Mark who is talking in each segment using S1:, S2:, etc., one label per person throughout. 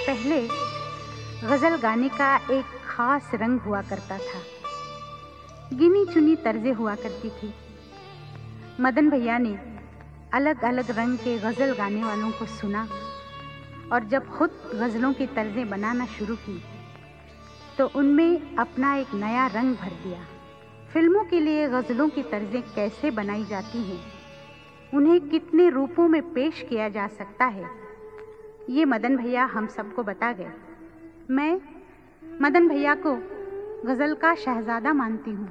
S1: पहले गज़ल गाने का एक ख़ास रंग हुआ करता था। गिनी चुनी तर्ज़ें हुआ करती थी। मदन भैया ने अलग-अलग रंग के गज़ल गाने वालों को सुना और जब खुद गज़लों की तर्ज़ें बनाना शुरू की तो उनमें अपना एक नया रंग भर दिया। फिल्मों के लिए गज़लों की तर्ज़ें कैसे बनाई जाती हैं, उन्हें कितने रूपों में पेश किया जा सकता है, ये मदन भैया हम सबको बता गए। मैं मदन भैया को गज़ल का शहज़ादा मानती हूँ।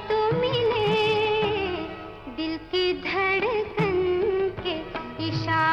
S2: धड़कन के इशारे